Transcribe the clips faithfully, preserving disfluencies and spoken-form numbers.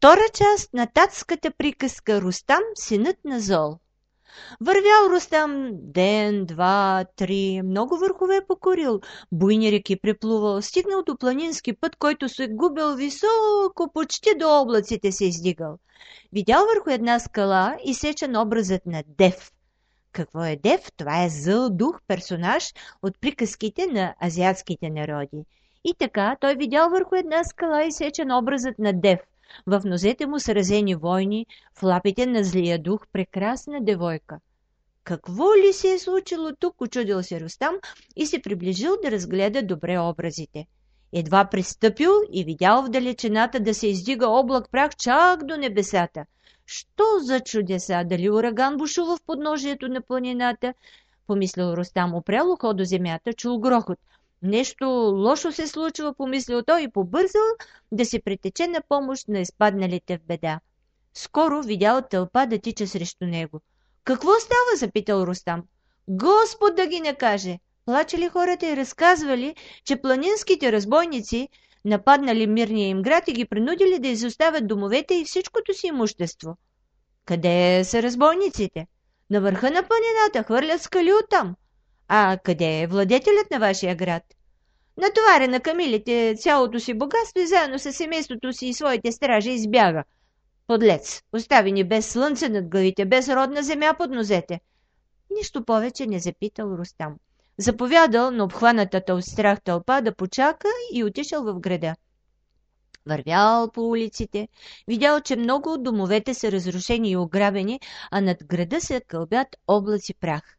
Втора част на татската приказка Рустам, синът на Зол. Вървял Рустам ден, два, три, много върхове покорил, буйни реки преплувал, стигнал до планински път, който се губил високо, почти до облаците се издигал. Видял върху една скала изсечен образът на Дев. Какво е Дев? Това е зъл дух, персонаж от приказките на азиатските народи. И така той видял върху една скала изсечен образът на Дев. В нозете му са разени войни, в лапите на злия дух прекрасна девойка. Какво ли се е случило тук, учудил се Рустам и се приближил да разгледа добре образите. Едва пристъпил и видял в далечината да се издига облак прах чак до небесата. Що за чудеса? Дали ураган бушува в подножието на планината? Помислил Рустам, опрял ухо до земята, чул грохот. Нещо лошо се случва, помислил той и побързал да се притече на помощ на изпадналите в беда. Скоро видял тълпа да тича срещу него. Какво става? Запитал Рустам. Господ да ги накаже! Плачели хората и разказвали, че планинските разбойници нападнали мирния им град и ги принудили да изоставят домовете и всичкото си имущество. Къде са разбойниците? На върха на планината, хвърлят скали оттам. А къде е владетелят на вашия град? Натоваря на камилите цялото си богатство и заедно с семейството си и своите стражи избяга. Подлец, остави ни без слънце над главите, без родна земя под нозете. Нищо повече не запитал Рустам. Заповядал на обхванатата от страх тълпа да почака и отишъл в града. Вървял по улиците, видял, че много от домовете са разрушени и ограбени, а над града се кълбят облаци прах.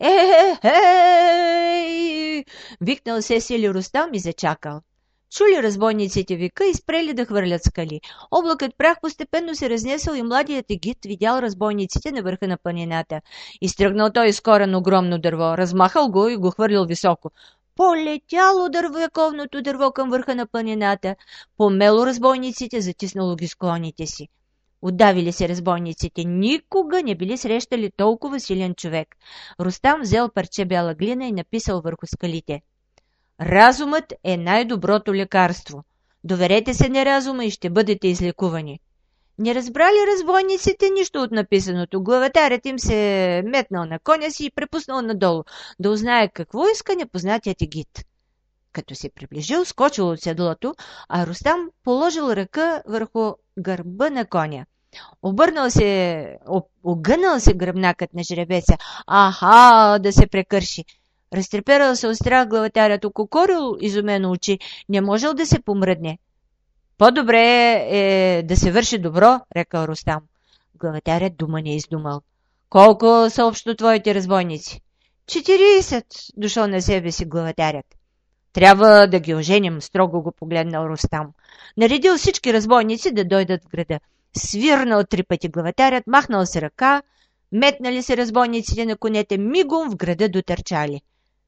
Е-е-е! Викнал се сили Рустам и зачакал. Чули разбойниците вика и спрели да хвърлят скали. Облакът прах постепенно се разнесъл и младият егид видял разбойниците на върха на планината. Изтръгнал той изкорен огромно дърво, размахал го и го хвърлил високо. Полетяло дървояковното дърво към върха на планината. Помело разбойниците, затиснало ги склоните си. Удавили се разбойниците. Никога не били срещали толкова силен човек. Рустам взел парче бяла глина и написал върху скалите. Разумът е най-доброто лекарство. Доверете се на разума и ще бъдете излекувани. Не разбрали разбойниците нищо от написаното. Главатарят им се метнал на коня си и препуснал надолу, да узнае какво иска непознатият егид. Като се приближил, скочил от седлото, а Рустам положил ръка върху гърба на коня. Обърнал се, огънал се гръбнакът на жребеца. Аха, да се прекърши. Разтреперал се от страх главатарят, ококорил изумено очи, не можел да се помръдне. По-добре е да се върши добро, рекал Рустам. Главатарят дума не издумал. Колко са общо твоите разбойници? Четиридесет, дошъл на себе си главатарят. Трябва да ги оженим, строго го погледнал Рустам. Наредил всички разбойници да дойдат в града. Свирнал три пъти главатарят, махнал с ръка, метнали се разбойниците на конете, мигом в града дотърчали.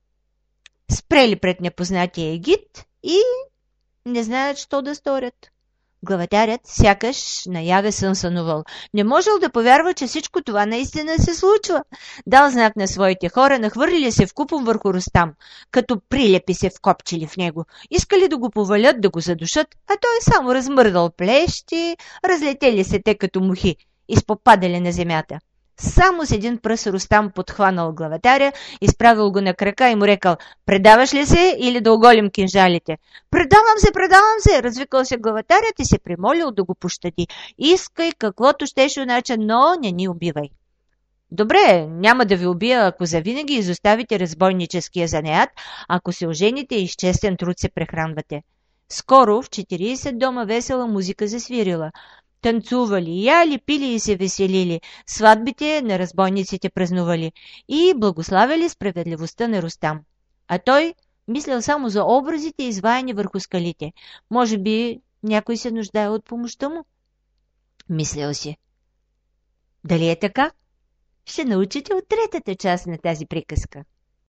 Спрели пред непознатия егид и не знаят, що да сторят. Главатарят сякаш наяве сън сънувал. Не можел да повярва, че всичко това наистина се случва. Дал знак на своите хора, нахвърлили се вкупом върху Рустам, като прилепи се вкопчили в него. Искали да го повалят, да го задушат, а той само размърдал плещи, разлетели се те като мухи, изпопадали на земята. Само с един пръст Рустам подхванал главатаря, изправил го на крака и му рекал: «Предаваш ли се или да оголим кинжалите?» «Предавам се, предавам се!» развикал се главатарят и се примолил да го пощади. «Искай каквото щеш, юначе, но не ни убивай!» «Добре, няма да ви убия, ако завинаги изоставите разбойническия занаят, ако се ожените и с честен труд се прехранвате.» Скоро в четиридесет дома весела музика засвирила. Танцували, яли, пили и се веселили, сватбите на разбойниците празнували и благославяли справедливостта на Рустам. А той мислял само за образите, изваяни върху скалите. Може би някой се нуждае от помощта му? Мислял си. Дали е така? Ще научите от третата част на тази приказка.